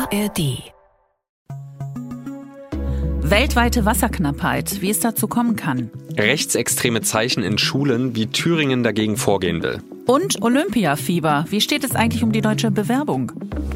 ARD. Weltweite Wasserknappheit, wie es dazu kommen kann. Rechtsextreme Zeichen in Schulen, wie Thüringen dagegen vorgehen will. Und Olympiafieber, wie steht es eigentlich um die deutsche Bewerbung?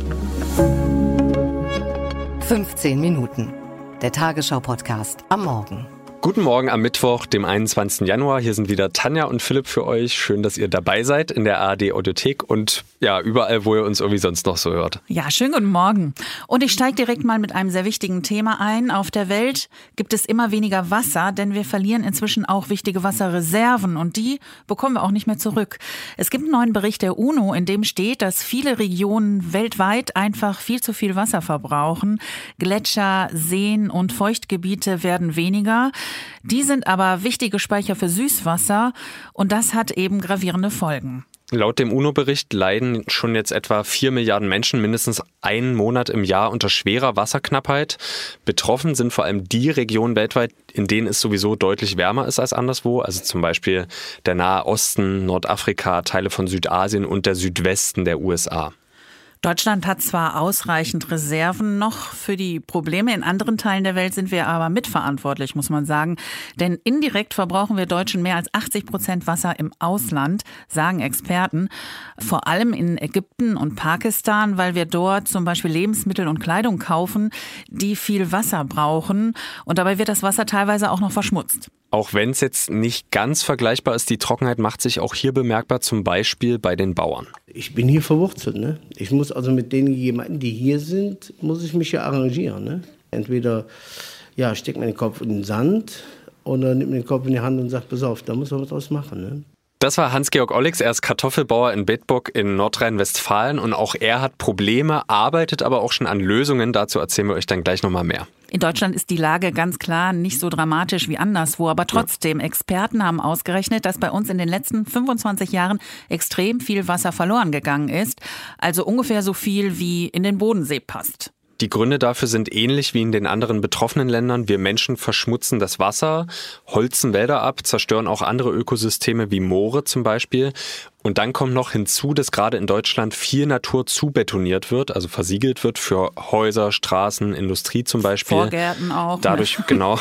15 Minuten. Der Tagesschau-Podcast am Morgen. Guten Morgen am Mittwoch, dem 21. Januar. Hier sind wieder Tanja und Philipp für euch. Schön, dass ihr dabei seid in der ARD-Audiothek und ja, überall, wo ihr uns irgendwie sonst noch so hört. Ja, schönen guten Morgen. Und ich steige direkt mal mit einem sehr wichtigen Thema ein. Auf der Welt gibt es immer weniger Wasser, denn wir verlieren inzwischen auch wichtige Wasserreserven und die bekommen wir auch nicht mehr zurück. Es gibt einen neuen Bericht der UNO, in dem steht, dass viele Regionen weltweit einfach viel zu viel Wasser verbrauchen. Gletscher, Seen und Feuchtgebiete werden weniger. Die sind aber wichtige Speicher für Süßwasser und das hat eben gravierende Folgen. Laut dem UNO-Bericht leiden schon jetzt etwa 4 Milliarden Menschen mindestens einen Monat im Jahr unter schwerer Wasserknappheit. Betroffen sind vor allem die Regionen weltweit, in denen es sowieso deutlich wärmer ist als anderswo. Also zum Beispiel der Nahe Osten, Nordafrika, Teile von Südasien und der Südwesten der USA. Deutschland hat zwar ausreichend Reserven noch für die Probleme, in anderen Teilen der Welt sind wir aber mitverantwortlich, muss man sagen. Denn indirekt verbrauchen wir Deutschen mehr als 80% Wasser im Ausland, sagen Experten. Vor allem in Ägypten und Pakistan, weil wir dort zum Beispiel Lebensmittel und Kleidung kaufen, die viel Wasser brauchen. Und dabei wird das Wasser teilweise auch noch verschmutzt. Auch wenn es jetzt nicht ganz vergleichbar ist, die Trockenheit macht sich auch hier bemerkbar, zum Beispiel bei den Bauern. Ich bin hier verwurzelt, ne? Ich muss also mit denen jemanden, die hier sind, muss ich mich ja arrangieren, ne? Entweder steckt man den Kopf in den Sand oder nimmt den Kopf in die Hand und sagt, pass auf, da muss man was draus machen, ne? Das war Hans-Georg Olix, er ist Kartoffelbauer in Bedburg in Nordrhein-Westfalen und auch er hat Probleme, arbeitet aber auch schon an Lösungen. Dazu erzählen wir euch dann gleich nochmal mehr. In Deutschland ist die Lage ganz klar nicht so dramatisch wie anderswo, aber trotzdem, Experten haben ausgerechnet, dass bei uns in den letzten 25 Jahren extrem viel Wasser verloren gegangen ist, also ungefähr so viel wie in den Bodensee passt. Die Gründe dafür sind ähnlich wie in den anderen betroffenen Ländern. Wir Menschen verschmutzen das Wasser, holzen Wälder ab, zerstören auch andere Ökosysteme wie Moore zum Beispiel. Und dann kommt noch hinzu, dass gerade in Deutschland viel Natur zubetoniert wird, also versiegelt wird für Häuser, Straßen, Industrie zum Beispiel. Vorgärten auch. Dadurch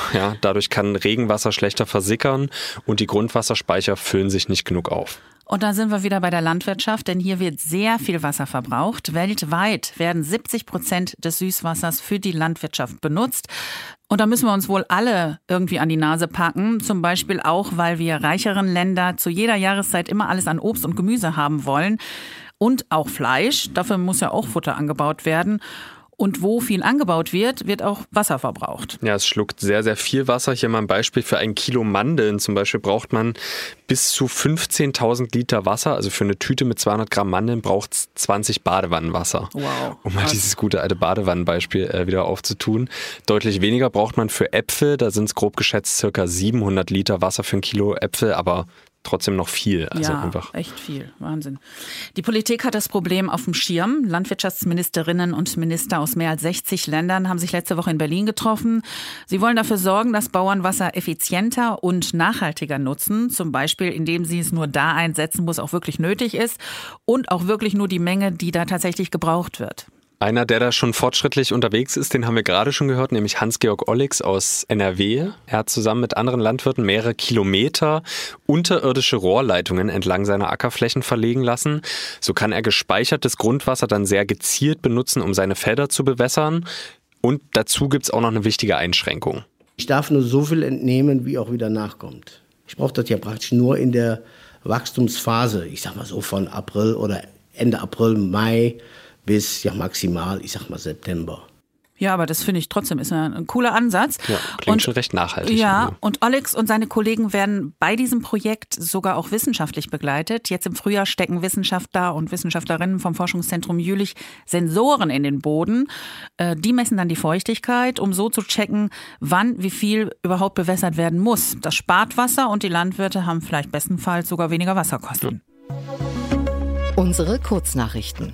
kann Regenwasser schlechter versickern und die Grundwasserspeicher füllen sich nicht genug auf. Und da sind wir wieder bei der Landwirtschaft, denn hier wird sehr viel Wasser verbraucht. Weltweit werden 70% des Süßwassers für die Landwirtschaft benutzt. Und da müssen wir uns wohl alle irgendwie an die Nase packen. Zum Beispiel auch, weil wir reicheren Länder zu jeder Jahreszeit immer alles an Obst und Gemüse haben wollen. Und auch Fleisch. Dafür muss ja auch Futter angebaut werden. Und wo viel angebaut wird, wird auch Wasser verbraucht. Ja, es schluckt sehr, sehr viel Wasser. Hier mal ein Beispiel für 1 Kilo Mandeln. Zum Beispiel braucht man bis zu 15.000 Liter Wasser. Also für eine Tüte mit 200 Gramm Mandeln braucht es 20 Badewannenwasser. Wow. Um mal dieses gute alte Badewannenbeispiel wieder aufzutun. Deutlich weniger braucht man für Äpfel. Da sind es grob geschätzt ca. 700 Liter Wasser für 1 Kilo Äpfel. Aber trotzdem noch viel. Also ja, einfach echt viel. Wahnsinn. Die Politik hat das Problem auf dem Schirm. Landwirtschaftsministerinnen und Minister aus mehr als 60 Ländern haben sich letzte Woche in Berlin getroffen. Sie wollen dafür sorgen, dass Bauern Wasser effizienter und nachhaltiger nutzen. Zum Beispiel, indem sie es nur da einsetzen, wo es auch wirklich nötig ist. Und auch wirklich nur die Menge, die da tatsächlich gebraucht wird. Einer, der da schon fortschrittlich unterwegs ist, den haben wir gerade schon gehört, nämlich Hans-Georg Olix aus NRW. Er hat zusammen mit anderen Landwirten mehrere Kilometer unterirdische Rohrleitungen entlang seiner Ackerflächen verlegen lassen. So kann er gespeichertes Grundwasser dann sehr gezielt benutzen, um seine Felder zu bewässern. Und dazu gibt es auch noch eine wichtige Einschränkung. Ich darf nur so viel entnehmen, wie auch wieder nachkommt. Ich brauche das ja praktisch nur in der Wachstumsphase, ich sag mal so von April oder Ende April, Mai, bis maximal, ich sag mal September. Ja, aber das finde ich trotzdem ist ein cooler Ansatz. Ja, klingt schon recht nachhaltig. Ja, und Olix und seine Kollegen werden bei diesem Projekt sogar auch wissenschaftlich begleitet. Jetzt im Frühjahr stecken Wissenschaftler und Wissenschaftlerinnen vom Forschungszentrum Jülich Sensoren in den Boden. Die messen dann die Feuchtigkeit, um so zu checken, wann wie viel überhaupt bewässert werden muss. Das spart Wasser und die Landwirte haben vielleicht bestenfalls sogar weniger Wasserkosten. Unsere Kurznachrichten.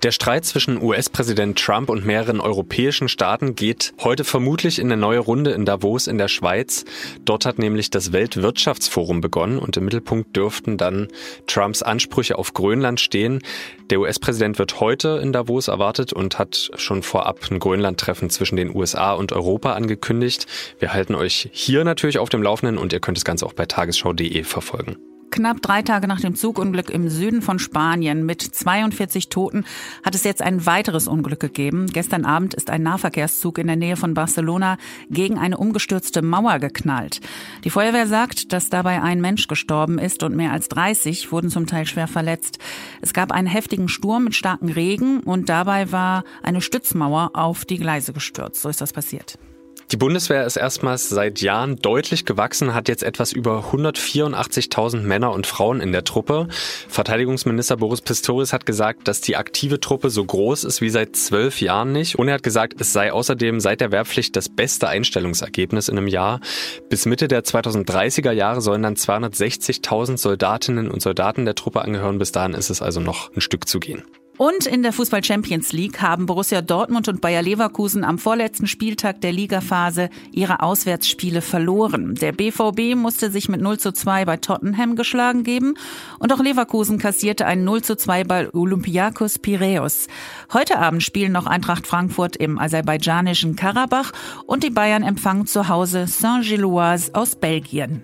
Der Streit zwischen US-Präsident Trump und mehreren europäischen Staaten geht heute vermutlich in eine neue Runde in Davos in der Schweiz. Dort hat nämlich das Weltwirtschaftsforum begonnen und im Mittelpunkt dürften dann Trumps Ansprüche auf Grönland stehen. Der US-Präsident wird heute in Davos erwartet und hat schon vorab ein Grönland-Treffen zwischen den USA und Europa angekündigt. Wir halten euch hier natürlich auf dem Laufenden und ihr könnt das Ganze auch bei tagesschau.de verfolgen. Knapp 3 Tage nach dem Zugunglück im Süden von Spanien mit 42 Toten hat es jetzt ein weiteres Unglück gegeben. Gestern Abend ist ein Nahverkehrszug in der Nähe von Barcelona gegen eine umgestürzte Mauer geknallt. Die Feuerwehr sagt, dass dabei ein Mensch gestorben ist und mehr als 30 wurden zum Teil schwer verletzt. Es gab einen heftigen Sturm mit starkem Regen und dabei war eine Stützmauer auf die Gleise gestürzt. So ist das passiert. Die Bundeswehr ist erstmals seit Jahren deutlich gewachsen, hat jetzt etwas über 184.000 Männer und Frauen in der Truppe. Verteidigungsminister Boris Pistorius hat gesagt, dass die aktive Truppe so groß ist wie seit 12 Jahren nicht. Und er hat gesagt, es sei außerdem seit der Wehrpflicht das beste Einstellungsergebnis in einem Jahr. Bis Mitte der 2030er Jahre sollen dann 260.000 Soldatinnen und Soldaten der Truppe angehören. Bis dahin ist es also noch ein Stück zu gehen. Und in der Fußball-Champions League haben Borussia Dortmund und Bayer Leverkusen am vorletzten Spieltag der Ligaphase ihre Auswärtsspiele verloren. Der BVB musste sich mit 0:2 bei Tottenham geschlagen geben und auch Leverkusen kassierte ein 0:2 bei Olympiakos Piräus. Heute Abend spielen noch Eintracht Frankfurt im aserbaidschanischen Karabach und die Bayern empfangen zu Hause Saint-Gilloise aus Belgien.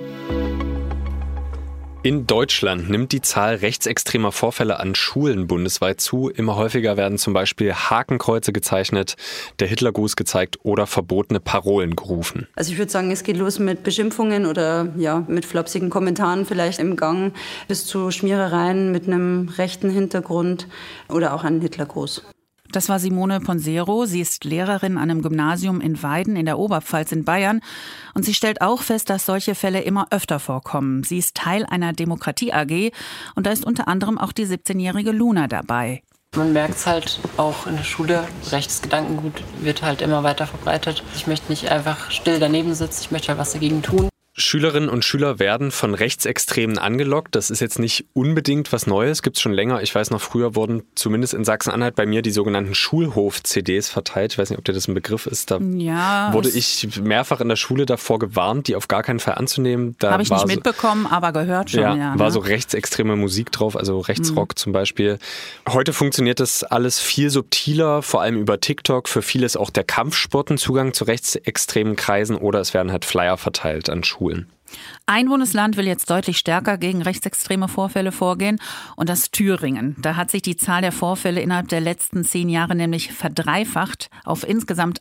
In Deutschland nimmt die Zahl rechtsextremer Vorfälle an Schulen bundesweit zu. Immer häufiger werden zum Beispiel Hakenkreuze gezeichnet, der Hitlergruß gezeigt oder verbotene Parolen gerufen. Also ich würde sagen, es geht los mit Beschimpfungen oder mit flapsigen Kommentaren vielleicht im Gang bis zu Schmierereien mit einem rechten Hintergrund oder auch einen Hitlergruß. Das war Simone Ponsero. Sie ist Lehrerin an einem Gymnasium in Weiden in der Oberpfalz in Bayern. Und sie stellt auch fest, dass solche Fälle immer öfter vorkommen. Sie ist Teil einer Demokratie-AG und da ist unter anderem auch die 17-jährige Luna dabei. Man merkt es halt auch in der Schule, rechtes Gedankengut wird halt immer weiter verbreitet. Ich möchte nicht einfach still daneben sitzen, ich möchte halt was dagegen tun. Schülerinnen und Schüler werden von Rechtsextremen angelockt. Das ist jetzt nicht unbedingt was Neues, gibt es schon länger. Ich weiß noch, früher wurden zumindest in Sachsen-Anhalt bei mir die sogenannten Schulhof-CDs verteilt. Ich weiß nicht, ob dir das ein Begriff ist. Da wurde ich mehrfach in der Schule davor gewarnt, die auf gar keinen Fall anzunehmen. Habe ich nicht mitbekommen, aber gehört schon. War so rechtsextreme Musik drauf, also Rechtsrock zum Beispiel. Heute funktioniert das alles viel subtiler, vor allem über TikTok. Für viele ist auch der Kampfsport ein Zugang zu rechtsextremen Kreisen oder es werden halt Flyer verteilt an Schulen. Ein Bundesland will jetzt deutlich stärker gegen rechtsextreme Vorfälle vorgehen und das Thüringen. Da hat sich die Zahl der Vorfälle innerhalb der letzten 10 Jahre nämlich verdreifacht auf insgesamt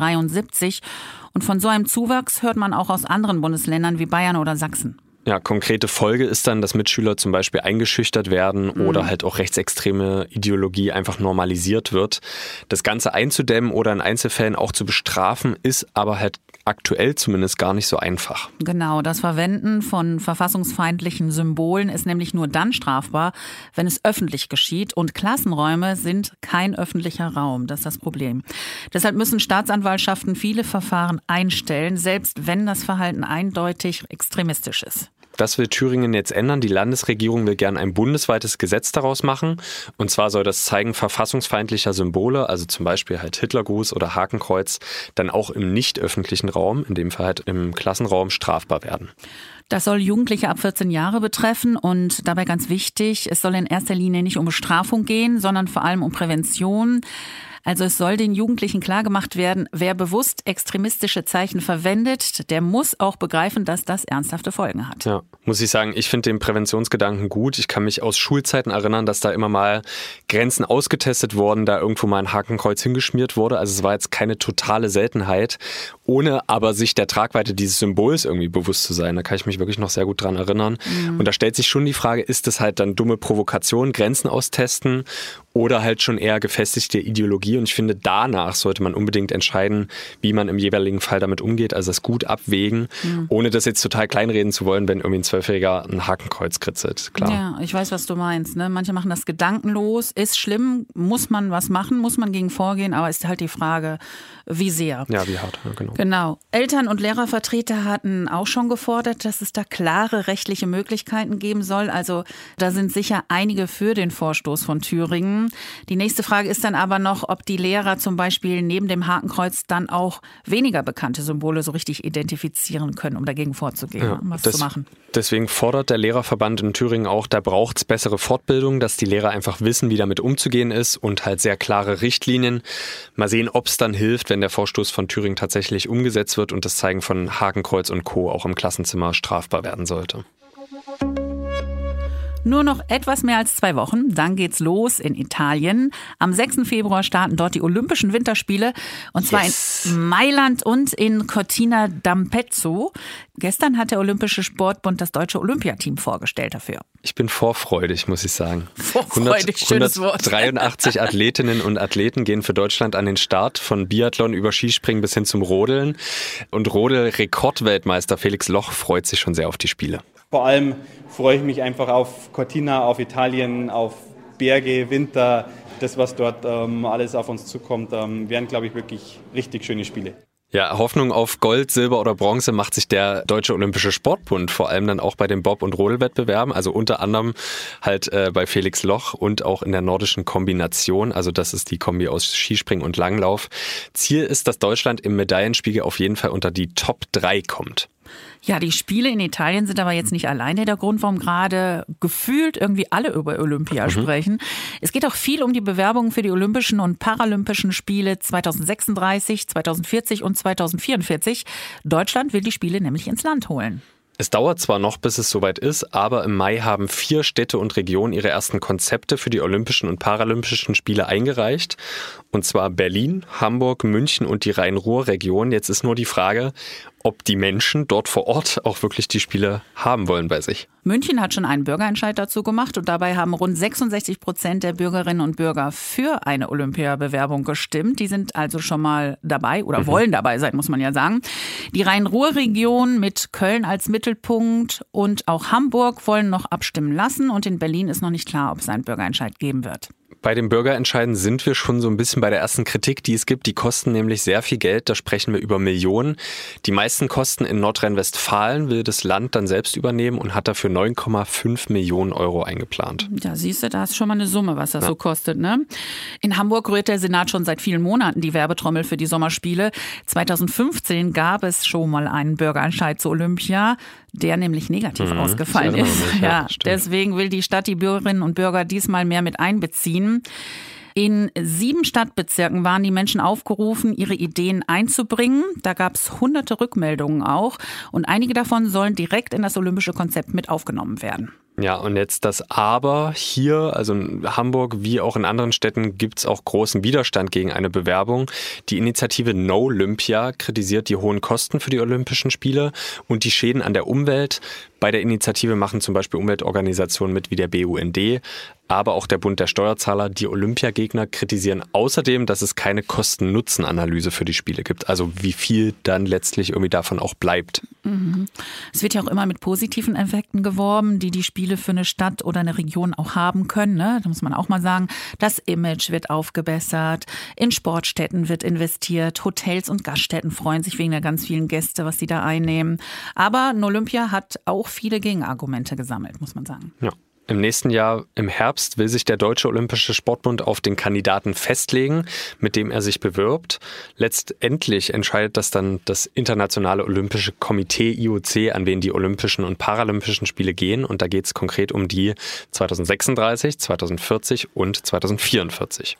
173. Und von so einem Zuwachs hört man auch aus anderen Bundesländern wie Bayern oder Sachsen. Ja, konkrete Folge ist dann, dass Mitschüler zum Beispiel eingeschüchtert werden oder halt auch rechtsextreme Ideologie einfach normalisiert wird. Das Ganze einzudämmen oder in Einzelfällen auch zu bestrafen, ist aber halt aktuell zumindest gar nicht so einfach. Genau, das Verwenden von verfassungsfeindlichen Symbolen ist nämlich nur dann strafbar, wenn es öffentlich geschieht. Und Klassenräume sind kein öffentlicher Raum. Das ist das Problem. Deshalb müssen Staatsanwaltschaften viele Verfahren einstellen, selbst wenn das Verhalten eindeutig extremistisch ist. Das will Thüringen jetzt ändern. Die Landesregierung will gern ein bundesweites Gesetz daraus machen. Und zwar soll das Zeigen verfassungsfeindlicher Symbole, also zum Beispiel halt Hitlergruß oder Hakenkreuz, dann auch im nicht öffentlichen Raum, in dem Fall halt im Klassenraum, strafbar werden. Das soll Jugendliche ab 14 Jahre betreffen und dabei ganz wichtig, es soll in erster Linie nicht um Bestrafung gehen, sondern vor allem um Prävention. Also es soll den Jugendlichen klargemacht werden, wer bewusst extremistische Zeichen verwendet, der muss auch begreifen, dass das ernsthafte Folgen hat. Ja, muss ich sagen, ich finde den Präventionsgedanken gut. Ich kann mich aus Schulzeiten erinnern, dass da immer mal Grenzen ausgetestet wurden, da irgendwo mal ein Hakenkreuz hingeschmiert wurde. Also es war jetzt keine totale Seltenheit, ohne aber sich der Tragweite dieses Symbols irgendwie bewusst zu sein. Da kann ich mich wirklich noch sehr gut dran erinnern. Und da stellt sich schon die Frage, ist das halt dann dumme Provokation, Grenzen austesten oder halt schon eher gefestigte Ideologie? Und ich finde, danach sollte man unbedingt entscheiden, wie man im jeweiligen Fall damit umgeht. Also das gut abwägen, ohne das jetzt total kleinreden zu wollen, wenn irgendwie ein 12-Jähriger ein Hakenkreuz kritzelt. Klar. Ja, ich weiß, was du meinst. Ne? Manche machen das gedankenlos. Ist schlimm, muss man was machen, muss man gegen vorgehen. Aber ist halt die Frage, wie sehr. Ja, wie hart, ja, genau. Genau. Eltern- und Lehrervertreter hatten auch schon gefordert, dass es da klare rechtliche Möglichkeiten geben soll. Also da sind sicher einige für den Vorstoß von Thüringen. sagen. Die nächste Frage ist dann aber noch, ob die Lehrer zum Beispiel neben dem Hakenkreuz dann auch weniger bekannte Symbole so richtig identifizieren können, um dagegen vorzugehen, was zu machen. Deswegen fordert der Lehrerverband in Thüringen auch, da braucht es bessere Fortbildung, dass die Lehrer einfach wissen, wie damit umzugehen ist und halt sehr klare Richtlinien. Mal sehen, ob es dann hilft, wenn der Vorstoß von Thüringen tatsächlich umgesetzt wird und das Zeigen von Hakenkreuz und Co. auch im Klassenzimmer strafbar werden sollte. Nur noch etwas mehr als 2 Wochen, dann geht's los in Italien. Am 6. Februar starten dort die Olympischen Winterspiele und zwar in Mailand und in Cortina d'Ampezzo. Gestern hat der Olympische Sportbund das deutsche Olympiateam vorgestellt dafür. Ich bin vorfreudig, muss ich sagen. Vorfreudig, schönes Wort. 183 Athletinnen und Athleten gehen für Deutschland an den Start, von Biathlon über Skispringen bis hin zum Rodeln. Und Rodel-Rekordweltmeister Felix Loch freut sich schon sehr auf die Spiele. Vor allem freue ich mich einfach auf Cortina, auf Italien, auf Berge, Winter. Das, was dort alles auf uns zukommt, werden, glaube ich, wirklich richtig schöne Spiele. Ja, Hoffnung auf Gold, Silber oder Bronze macht sich der Deutsche Olympische Sportbund vor allem dann auch bei den Bob- und Rodelwettbewerben, also unter anderem halt bei Felix Loch und auch in der nordischen Kombination, also das ist die Kombi aus Skispringen und Langlauf. Ziel ist, dass Deutschland im Medaillenspiegel auf jeden Fall unter die Top 3 kommt. Ja, die Spiele in Italien sind aber jetzt nicht alleine der Grund, warum gerade gefühlt irgendwie alle über Olympia sprechen. Es geht auch viel um die Bewerbungen für die Olympischen und Paralympischen Spiele 2036, 2040 und 2044. Deutschland will die Spiele nämlich ins Land holen. Es dauert zwar noch, bis es soweit ist, aber im Mai haben 4 Städte und Regionen ihre ersten Konzepte für die Olympischen und Paralympischen Spiele eingereicht. Und zwar Berlin, Hamburg, München und die Rhein-Ruhr-Region. Jetzt ist nur die Frage, ob die Menschen dort vor Ort auch wirklich die Spiele haben wollen bei sich. München hat schon einen Bürgerentscheid dazu gemacht und dabei haben rund 66% der Bürgerinnen und Bürger für eine Olympiabewerbung gestimmt. Die sind also schon mal dabei oder wollen dabei sein, muss man ja sagen. Die Rhein-Ruhr-Region mit Köln als Mittelpunkt und auch Hamburg wollen noch abstimmen lassen und in Berlin ist noch nicht klar, ob es einen Bürgerentscheid geben wird. Bei den Bürgerentscheiden sind wir schon so ein bisschen bei der ersten Kritik, die es gibt. Die kosten nämlich sehr viel Geld, da sprechen wir über Millionen. Die meisten Kosten in Nordrhein-Westfalen will das Land dann selbst übernehmen und hat dafür 9,5 Millionen Euro eingeplant. Ja, siehst du, da ist schon mal eine Summe, was das so kostet, ne? In Hamburg rührt der Senat schon seit vielen Monaten die Werbetrommel für die Sommerspiele. 2015 gab es schon mal einen Bürgerentscheid zu Olympia, der nämlich negativ ausgefallen ist. Ja, deswegen will die Stadt die Bürgerinnen und Bürger diesmal mehr mit einbeziehen. In 7 Stadtbezirken waren die Menschen aufgerufen, ihre Ideen einzubringen. Da gab es hunderte Rückmeldungen auch. Und einige davon sollen direkt in das olympische Konzept mit aufgenommen werden. Ja, und jetzt das Aber. Hier, also in Hamburg wie auch in anderen Städten, gibt es auch großen Widerstand gegen eine Bewerbung. Die Initiative No Olympia kritisiert die hohen Kosten für die Olympischen Spiele und die Schäden an der Umwelt. Bei der Initiative machen zum Beispiel Umweltorganisationen mit wie der BUND, aber auch der Bund der Steuerzahler. Die Olympiagegner kritisieren außerdem, dass es keine Kosten-Nutzen-Analyse für die Spiele gibt. Also wie viel dann letztlich irgendwie davon auch bleibt. Es wird ja auch immer mit positiven Effekten geworben, die Spiele für eine Stadt oder eine Region auch haben können. Ne? Da muss man auch mal sagen, das Image wird aufgebessert, in Sportstätten wird investiert, Hotels und Gaststätten freuen sich wegen der ganz vielen Gäste, was sie da einnehmen. Aber Olympia hat auch viele Gegenargumente gesammelt, muss man sagen. Ja. Im nächsten Jahr, im Herbst, will sich der Deutsche Olympische Sportbund auf den Kandidaten festlegen, mit dem er sich bewirbt. Letztendlich entscheidet das dann das Internationale Olympische Komitee IOC, an wen die Olympischen und Paralympischen Spiele gehen. Und da geht es konkret um die 2036, 2040 und 2044.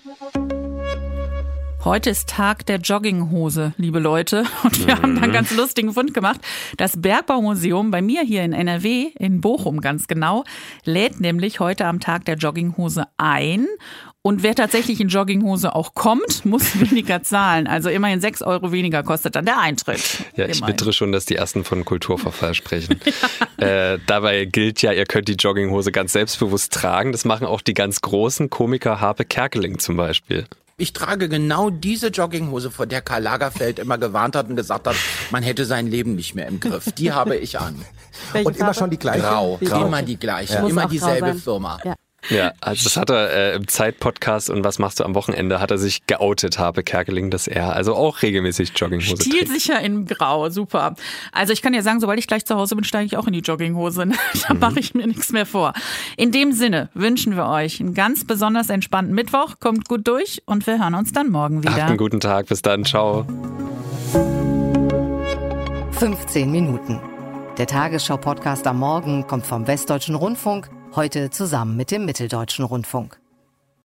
Heute ist Tag der Jogginghose, liebe Leute. Und wir haben da einen ganz lustigen Fund gemacht. Das Bergbaumuseum bei mir hier in NRW, in Bochum ganz genau, lädt nämlich heute am Tag der Jogginghose ein. Und wer tatsächlich in Jogginghose auch kommt, muss weniger zahlen. Also immerhin 6 Euro weniger kostet dann der Eintritt. Ja, ich wittere schon, dass die Ersten von Kulturverfall sprechen. Dabei gilt ja, ihr könnt die Jogginghose ganz selbstbewusst tragen. Das machen auch die ganz großen Komiker Harpe Kerkeling zum Beispiel. Ich trage genau diese Jogginghose, vor der Karl Lagerfeld immer gewarnt hat und gesagt hat, man hätte sein Leben nicht mehr im Griff. Die habe ich an. Und immer schon die gleiche? Grau. Immer die gleiche. Ja. Immer dieselbe Firma. Ja. Ja, also das hat er im Zeit-Podcast und was machst du am Wochenende, hat er sich geoutet, Harpe Kerkeling, dass er also auch regelmäßig Jogginghose trägt. Stilsicher in Grau, super. Also ich kann ja sagen, sobald ich gleich zu Hause bin, steige ich auch in die Jogginghose. Da mache ich mir nichts mehr vor. In dem Sinne wünschen wir euch einen ganz besonders entspannten Mittwoch, kommt gut durch und wir hören uns dann morgen wieder. Habt einen guten Tag, bis dann, ciao. 15 Minuten. Der Tagesschau-Podcast am Morgen kommt vom Westdeutschen Rundfunk, heute zusammen mit dem Mitteldeutschen Rundfunk.